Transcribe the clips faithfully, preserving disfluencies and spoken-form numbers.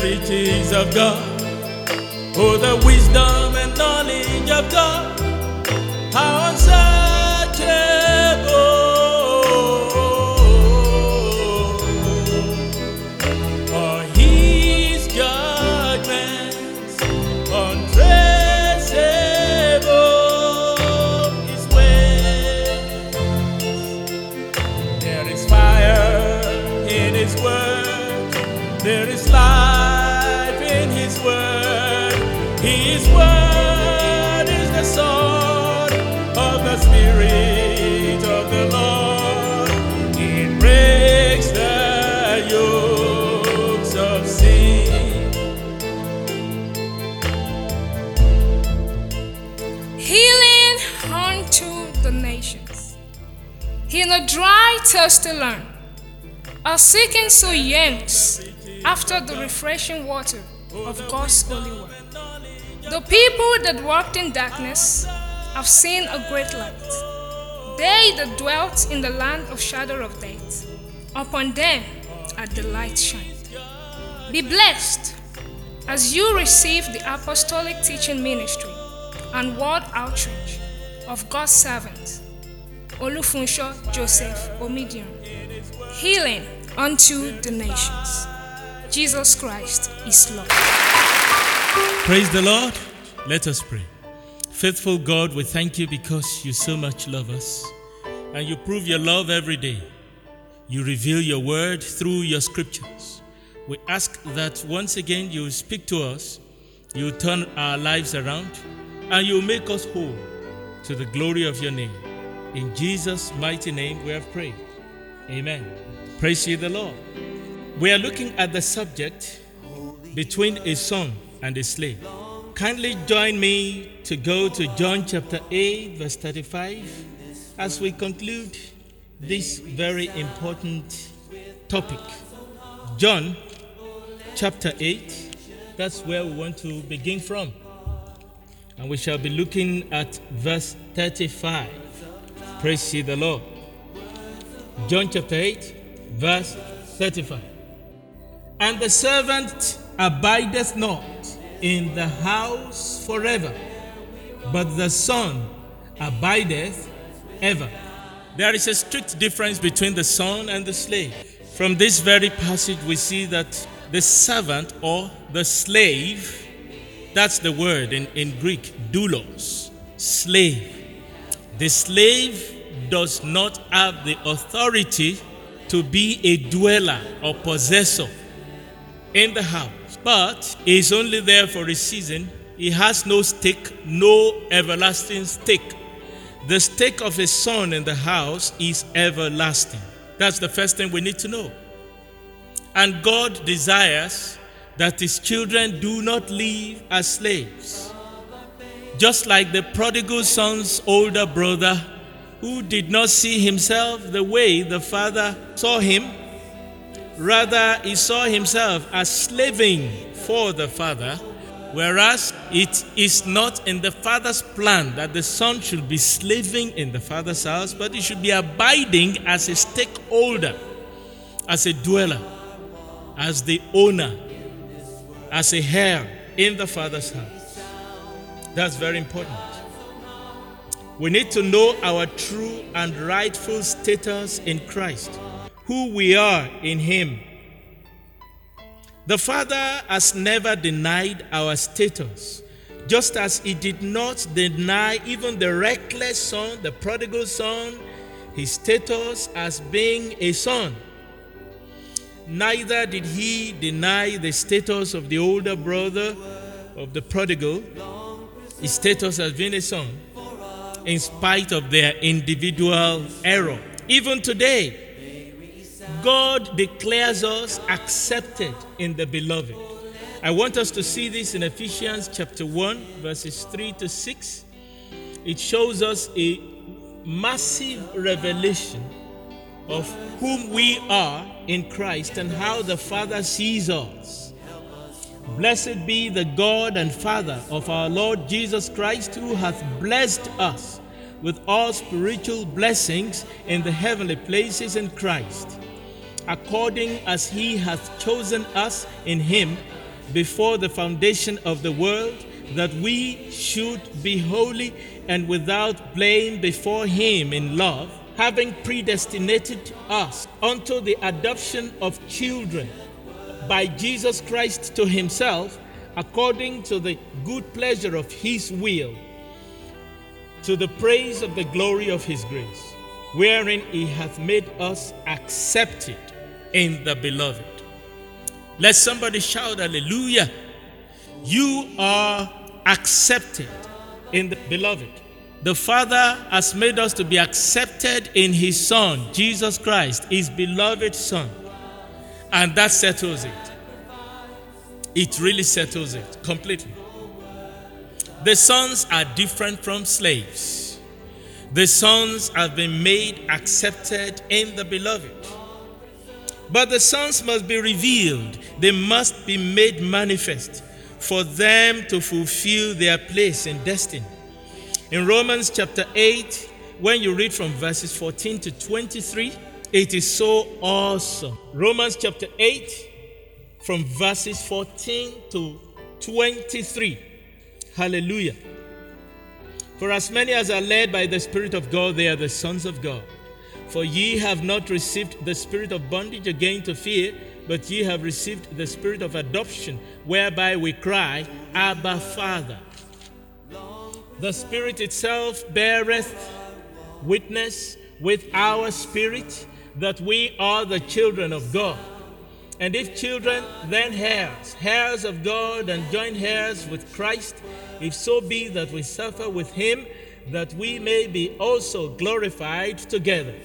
riches of God, oh, the wisdom and knowledge of God, how unsearchable are His judgments, untraceable His ways. There is fire in His word, there is life in His word. His word is the sword of the Spirit of the Lord. It breaks the yokes of sin. Healing unto the nations. In a dry, thirsty land, our seeking so yearns after the refreshing water of God's holy word. The people that walked in darkness have seen a great light. They that dwelt in the land of shadow of death, upon them hath the light shined. Be blessed as you receive the apostolic teaching ministry and word outreach of God's servant, Olufunsho Joseph Omidian. Healing unto the nations. Jesus Christ is Lord. Praise the Lord. Let us pray. Faithful God, we thank you because you so much love us and you prove your love every day. You reveal your word through your scriptures. We ask that once again you speak to us, you turn our lives around, and you make us whole to the glory of your name. In Jesus' mighty name we have prayed. Amen. Praise ye the Lord. We are looking at the subject between a son and a slave. Kindly join me to go to John chapter eight, verse thirty-five, as we conclude this very important topic. John chapter eight, that's where we want to begin from. And we shall be looking at verse thirty-five. Praise ye the Lord. John chapter eight, verse thirty-five. And the servant abideth not in the house forever, but the Son abideth ever. There is a strict difference between the son and the slave. From this very passage, we see that the servant or the slave, that's the word in, in Greek, doulos, slave. The slave does not have the authority to be a dweller or possessor in the house, but is only there for a season. He has no stake, no everlasting stake. The stake of a son in the house is everlasting. That's the first thing we need to know. And God desires that his children do not live as slaves. Just like the prodigal son's older brother, who did not see himself the way the father saw him, rather, he saw himself as slaving for the father, whereas it is not in the father's plan that the son should be slaving in the father's house, but he should be abiding as a stakeholder, as a dweller, as the owner, as a heir in the father's house. That's very important. We need to know our true and rightful status in Christ, who we are in him. The Father has never denied our status, just as he did not deny even the reckless son, the prodigal son, his status as being a son. Neither did he deny the status of the older brother of the prodigal, his status as being a son, in spite of their individual error. Even today, God declares us accepted in the beloved. I want us to see this in Ephesians chapter one, verses three to six. It shows us a massive revelation of whom we are in Christ and how the Father sees us. Blessed be the God and Father of our Lord Jesus Christ, who hath blessed us with all spiritual blessings in the heavenly places in Christ, according as he hath chosen us in him before the foundation of the world, that we should be holy and without blame before him in love, having predestinated us unto the adoption of children by Jesus Christ to himself, according to the good pleasure of his will, to the praise of the glory of his grace, wherein he hath made us accepted in the beloved. Let somebody shout hallelujah. You are accepted in the beloved. The Father has made us to be accepted in his Son, Jesus Christ, his beloved Son. And that settles it. It really settles it completely. The sons are different from slaves. The sons have been made accepted in the beloved. But the sons must be revealed. They must be made manifest for them to fulfill their place in destiny. In Romans chapter eight, when you read from verses fourteen to twenty-three, it is so awesome. Romans chapter eight, from verses fourteen to twenty-three. Hallelujah. For as many as are led by the Spirit of God, they are the sons of God. For ye have not received the spirit of bondage again to fear, but ye have received the spirit of adoption, whereby we cry, Abba, Father. The Spirit itself beareth witness with our spirit that we are the children of God. And if children, then heirs, heirs of God, and joint heirs with Christ, if so be that we suffer with him, that we may be also glorified together.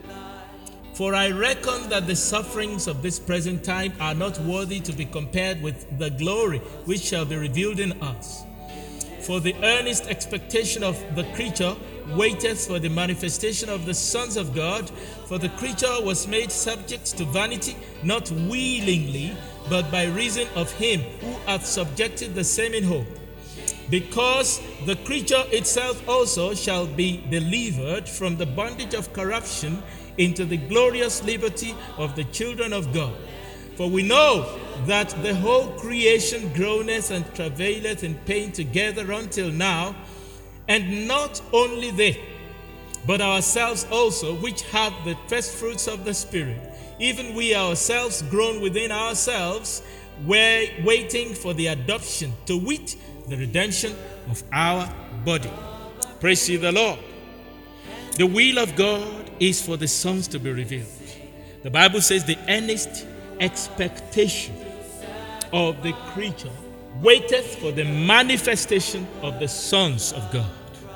For I reckon that the sufferings of this present time are not worthy to be compared with the glory which shall be revealed in us. For the earnest expectation of the creature waiteth for the manifestation of the sons of God. For the creature was made subject to vanity, not willingly, but by reason of him who hath subjected the same in hope. Because the creature itself also shall be delivered from the bondage of corruption into the glorious liberty of the children of God. For we know that the whole creation groaneth and travaileth in pain together until now, and not only they, but ourselves also, which have the first fruits of the Spirit, even we ourselves groan within ourselves, waiting for the adoption, to wit, the redemption of our body. Praise ye the Lord. The will of God is for the sons to be revealed. The Bible says the earnest expectation of the creature waiteth for the manifestation of the sons of God.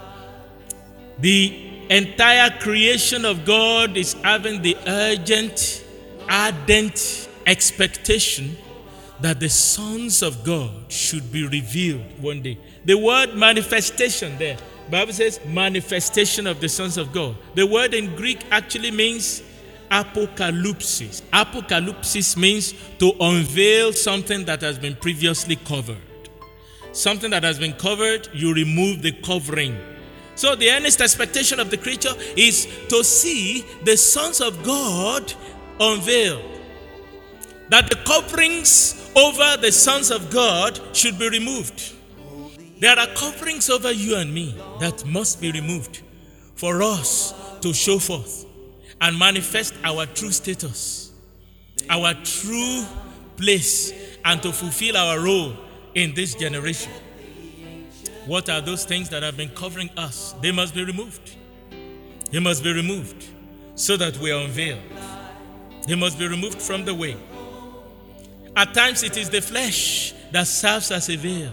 The entire creation of God is having the urgent, ardent expectation that the sons of God should be revealed one day. The word manifestation there, the Bible says manifestation of the sons of God. The word in Greek actually means apocalypsis. Apocalypsis means to unveil something that has been previously covered. Something that has been covered, you remove the covering. So the earnest expectation of the creature is to see the sons of God unveiled. That the coverings over the sons of God should be removed. There are coverings over you and me that must be removed for us to show forth and manifest our true status, our true place, and to fulfill our role in this generation. What are those things that have been covering us? They must be removed. They must be removed so that we are unveiled. They must be removed from the way. At times it is the flesh that serves as a veil.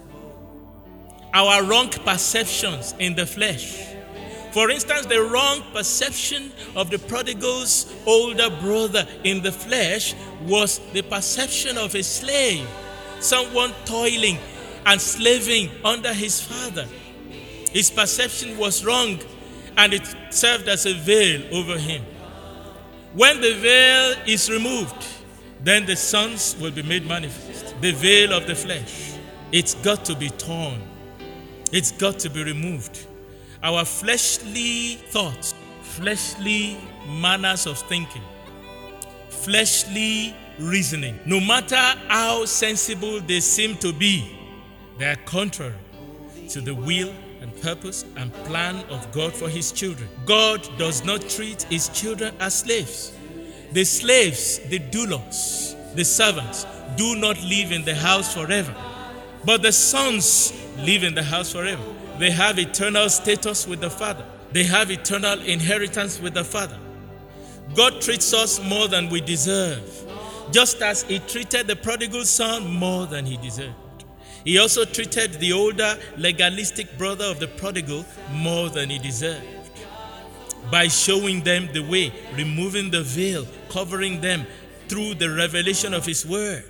Our wrong perceptions in the flesh. For instance, the wrong perception of the prodigal's older brother in the flesh was the perception of a slave, someone toiling and slaving under his father. His perception was wrong, and it served as a veil over him. When the veil is removed, then the sons will be made manifest. The veil of the flesh, it's got to be torn. It's got to be removed. Our fleshly thoughts, fleshly manners of thinking, fleshly reasoning. No matter how sensible they seem to be, they are contrary to the will and purpose and plan of God for his children. God does not treat his children as slaves. The slaves, the doulos, the servants, do not live in the house forever. But the sons live in the house forever. They have eternal status with the Father. They have eternal inheritance with the Father. God treats us more than we deserve, just as he treated the prodigal son more than he deserved. He also treated the older legalistic brother of the prodigal more than he deserved, by showing them the way, removing the veil, covering them through the revelation of his word.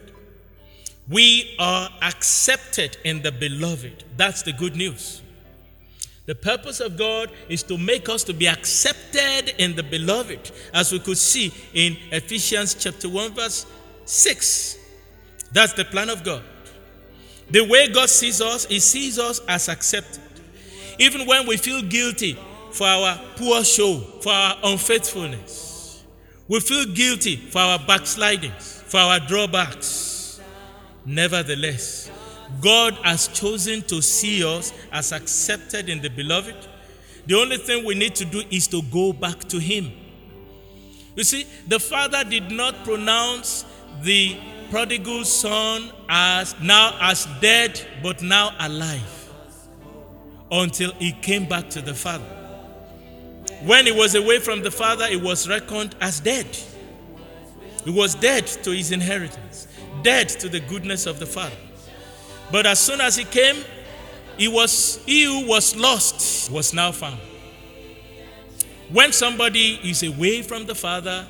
We are accepted in the beloved. That's the good news. The purpose of God is to make us to be accepted in the beloved, as we could see in Ephesians chapter one verse six. That's the plan of God. The way God sees us, he sees us as accepted. Even when we feel guilty for our poor show, for our unfaithfulness, we feel guilty for our backslidings, for our drawbacks. Nevertheless, God has chosen to see us as accepted in the beloved. The only thing we need to do is to go back to him. You see, the Father did not pronounce the prodigal son as now as dead, but now alive, until he came back to the Father. When he was away from the Father, he was reckoned as dead. He was dead to his inheritance, dead to the goodness of the Father. But as soon as he came, he was he who was lost was now found. When somebody is away from the Father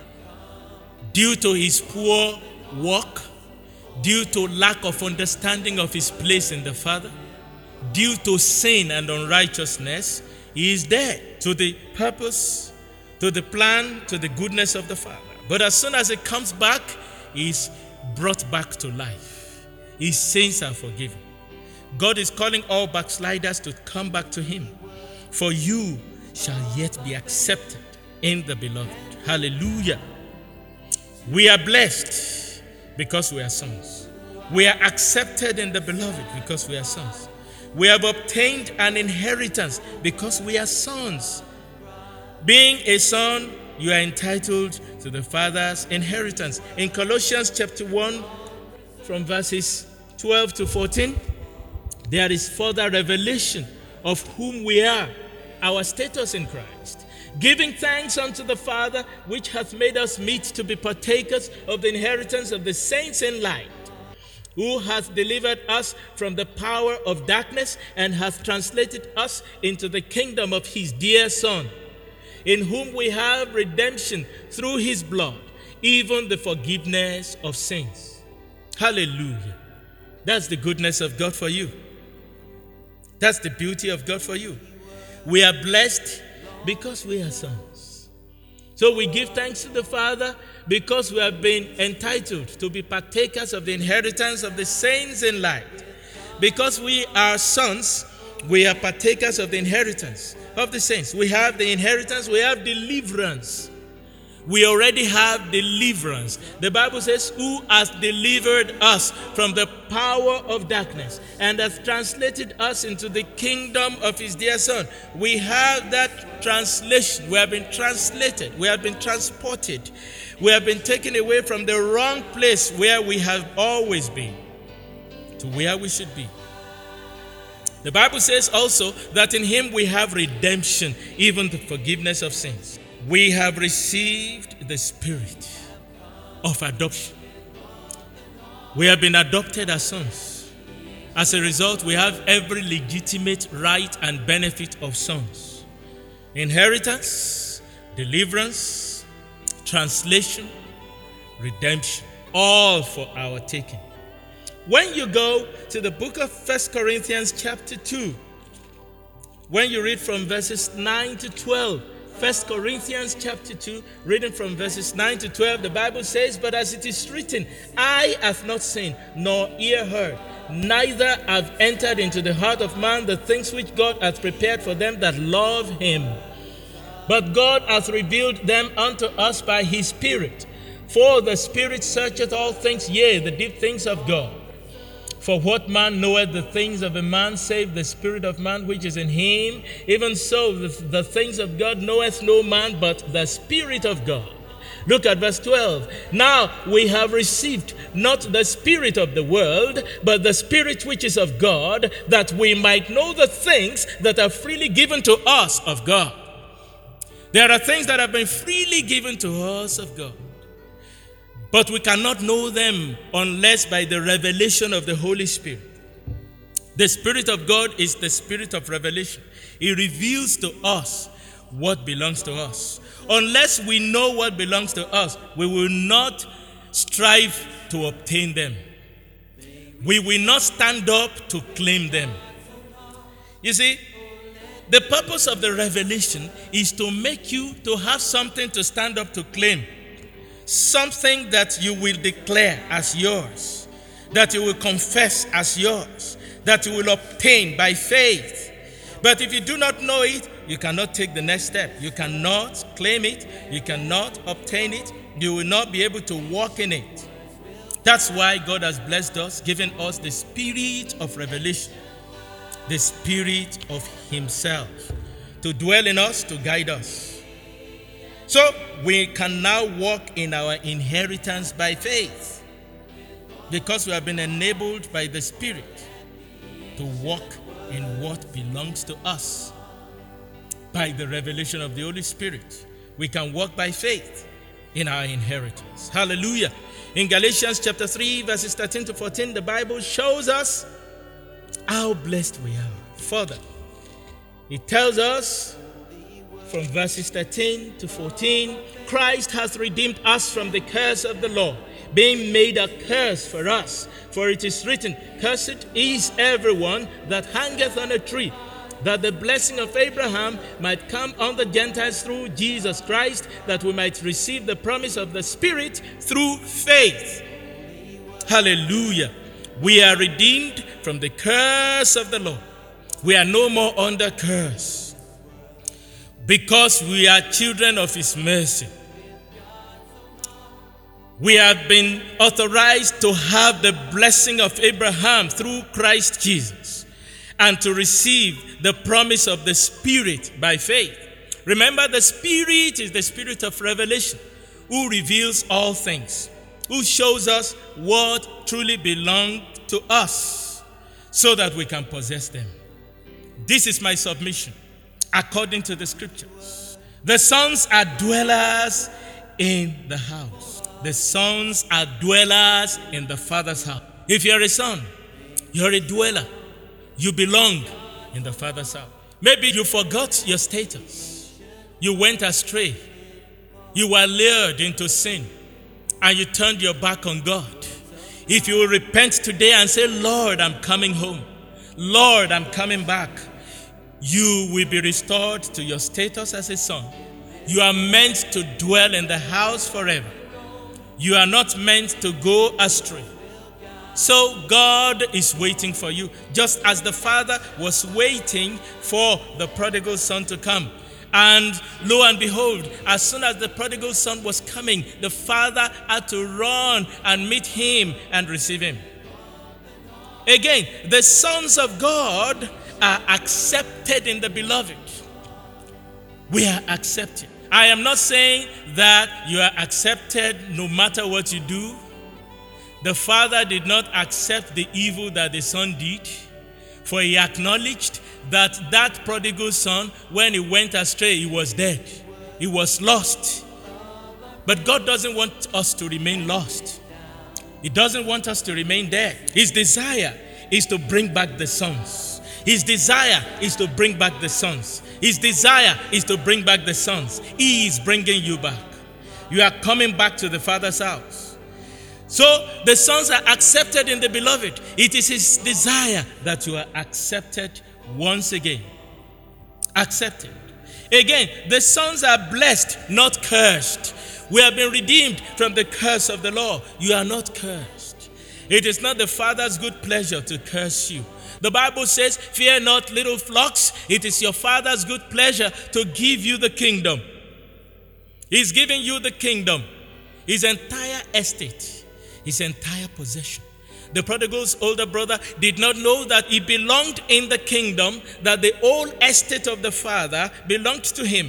due to his poor work, due to lack of understanding of his place in the Father, due to sin and unrighteousness, he is dead to the purpose, to the plan, to the goodness of the Father. But as soon as he comes back, he is brought back to life. His sins are forgiven. God is calling all backsliders to come back to him. For you shall yet be accepted in the beloved. Hallelujah. We are blessed because we are sons. We are accepted in the beloved because we are sons. We have obtained an inheritance because we are sons. Being a son, you are entitled to the Father's inheritance. In Colossians chapter one, from verses twelve to fourteen, there is further revelation of whom we are, our status in Christ. Giving thanks unto the Father, which hath made us meet to be partakers of the inheritance of the saints in light, who hath delivered us from the power of darkness and hath translated us into the kingdom of his dear Son, in whom we have redemption through his blood, even the forgiveness of sins. Hallelujah. That's the goodness of God for you. That's the beauty of God for you. We are blessed because we are sons. So we give thanks to the Father because we have been entitled to be partakers of the inheritance of the saints in light. Because we are sons, we are partakers of the inheritance of the saints. We have the inheritance, we have deliverance. We already have deliverance. The Bible says, who has delivered us from the power of darkness and has translated us into the kingdom of his dear Son. We have that translation. We have been translated. We have been transported. We have been taken away from the wrong place where we have always been to where we should be. The Bible says also that in him we have redemption, even the forgiveness of sins. We have received the spirit of adoption. We have been adopted as sons. As a result, we have every legitimate right and benefit of sons. Inheritance, deliverance, translation, redemption, all for our taking. When you go to the book of First Corinthians chapter two, when you read from verses nine to twelve, First Corinthians chapter two, reading from verses nine to twelve, the Bible says, but as it is written, eye hath not seen, nor ear heard, neither have entered into the heart of man the things which God hath prepared for them that love him. But God hath revealed them unto us by his Spirit. For the Spirit searcheth all things, yea, the deep things of God. For what man knoweth the things of a man, save the spirit of man which is in him? Even so, the, the things of God knoweth no man, but the Spirit of God. Look at verse twelve. Now we have received not the spirit of the world, but the Spirit which is of God, that we might know the things that are freely given to us of God. There are things that have been freely given to us of God. But we cannot know them unless by the revelation of the Holy Spirit. The Spirit of God is the Spirit of revelation. He reveals to us what belongs to us. Unless we know what belongs to us, we will not strive to obtain them. We will not stand up to claim them. You see, the purpose of the revelation is to make you to have something to stand up to claim. Something that you will declare as yours, that you will confess as yours, that you will obtain by faith. But if you do not know it, you cannot take the next step. You cannot claim it. You cannot obtain it. You will not be able to walk in it. That's why God has blessed us, giving us the spirit of revelation, the Spirit of Himself, to dwell in us, to guide us. So we can now walk in our inheritance by faith, because we have been enabled by the Spirit to walk in what belongs to us. By the revelation of the Holy Spirit, we can walk by faith in our inheritance. Hallelujah. In Galatians chapter three, verses thirteen to fourteen, the Bible shows us how blessed we are. Further, it tells us from verses thirteen to fourteen, Christ hath redeemed us from the curse of the law, being made a curse for us. For it is written, Cursed is everyone that hangeth on a tree, that the blessing of Abraham might come on the Gentiles through Jesus Christ, that we might receive the promise of the Spirit through faith. Hallelujah. We are redeemed from the curse of the law. We are no more under curse, because we are children of His mercy. We have been authorized to have the blessing of Abraham through Christ Jesus, and to receive the promise of the Spirit by faith. Remember, the Spirit is the Spirit of revelation, who reveals all things, who shows us what truly belongs to us, so that we can possess them. This is my submission, according to the Scriptures. The sons are dwellers in the house. The sons are dwellers in the Father's house. If you're a son, you're a dweller. You belong in the Father's house. Maybe you forgot your status. You went astray. You were lured into sin, and you turned your back on God. If you will repent today and say, Lord, I'm coming home. Lord, I'm coming back, you will be restored to your status as a son. You are meant to dwell in the house forever. You are not meant to go astray. So God is waiting for you, just as the father was waiting for the prodigal son to come. And lo and behold, as soon as the prodigal son was coming, the father had to run and meet him and receive him. Again, the sons of God are accepted in the beloved. We are accepted. I am not saying that you are accepted no matter what you do. The father did not accept the evil that the son did, for he acknowledged that that prodigal son, when he went astray, he was dead. He was lost. But God doesn't want us to remain lost. He doesn't want us to remain dead. His desire is to bring back the sons. His desire is to bring back the sons. His desire is to bring back the sons. He is bringing you back. You are coming back to the Father's house. So the sons are accepted in the beloved. It is His desire that you are accepted once again. Accepted. Again, the sons are blessed, not cursed. We have been redeemed from the curse of the law. You are not cursed. It is not the Father's good pleasure to curse you. The Bible says, fear not, little flocks. It is your Father's good pleasure to give you the kingdom. He's giving you the kingdom. his entire estate, his entire possession. The prodigal's older brother did not know that he belonged in the kingdom, that the whole estate of the father belonged to him.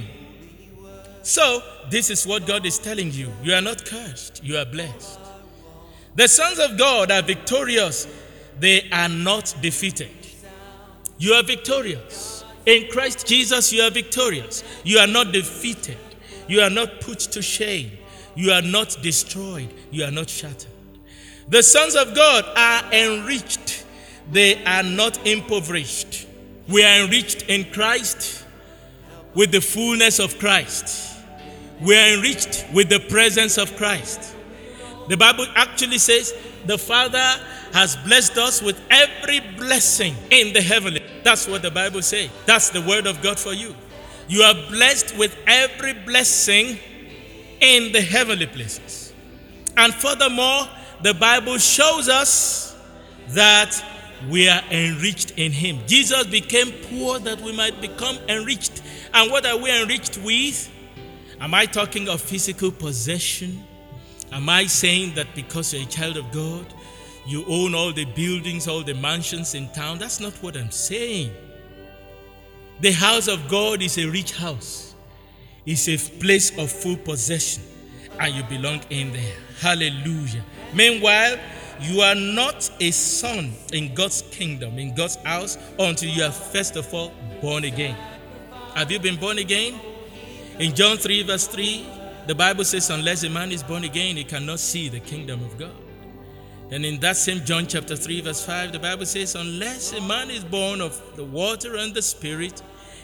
So, this is what God is telling you. You are not cursed, you are blessed. The sons of God are victorious. They are not defeated. You are victorious. In Christ Jesus, you are victorious. You are not defeated. You are not put to shame. You are not destroyed. You are not shattered. The sons of God are enriched. They are not impoverished. We are enriched in Christ with the fullness of Christ. We are enriched with the presence of Christ. The Bible actually says the Father has blessed us with every blessing in the heavenly. That's what the Bible says. That's the word of God for you. You are blessed with every blessing in the heavenly places. And furthermore, the Bible shows us that we are enriched in him. Jesus became poor that we might become enriched. And what are we enriched with? Am I talking of physical possession? Am I saying that because you're a child of God, you own all the buildings, all the mansions in town? That's not what I'm saying. The house of God is a rich house. It's a place of full possession, and you belong in there. Hallelujah. Meanwhile, you are not a son in God's kingdom, in God's house, until you are first of all born again. Have you been born again? In John three verse three, the Bible says, unless a man is born again, he cannot see the kingdom of God. And in that same John chapter three verse five, the Bible says, unless a man is born of the water and the Spirit,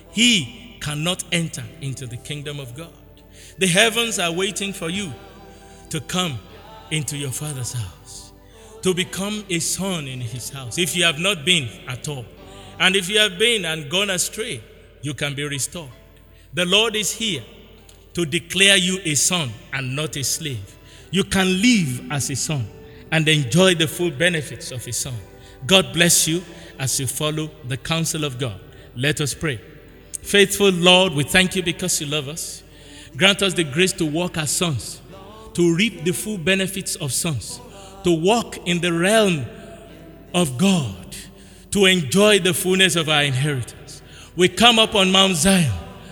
he cannot enter into the kingdom of God. The heavens are waiting for you to come into your Father's house, to become a son in his house, if you have not been at all. And if you have been and gone astray, you can be restored. The Lord is here to declare you a son and not a slave. You can live as a son and enjoy the full benefits of a son. God bless you as you follow the counsel of God. Let us pray. Faithful Lord, we thank you because you love us. Grant us the grace to walk as sons, to reap the full benefits of sons, to walk in the realm of God, to enjoy the fullness of our inheritance. We come up on Mount Zion,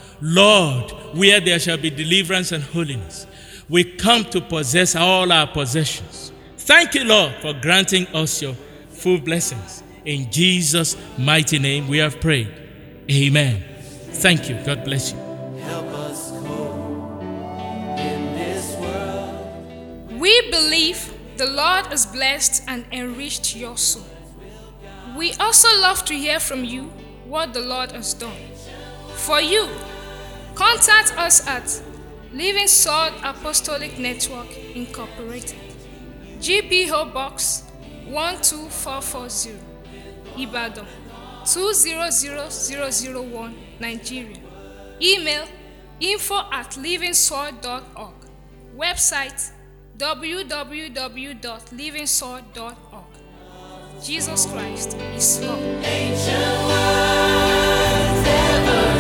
Lord, where there shall be deliverance and holiness. We come to possess all our possessions. Thank you, Lord, for granting us your full blessings. In Jesus' mighty name we have prayed. Amen. Thank you. God bless you. Help us cope in this world. We believe the Lord has blessed and enriched your soul. We also love to hear from you what the Lord has done for you. Contact us at Living Sword Apostolic Network Incorporated, G P O Box one two four four zero, Ibadan two zero zero zero zero one, Nigeria. Email info at living sword dot org. Website w w w dot living sword dot org. Jesus Christ is Lord. Ancient words ever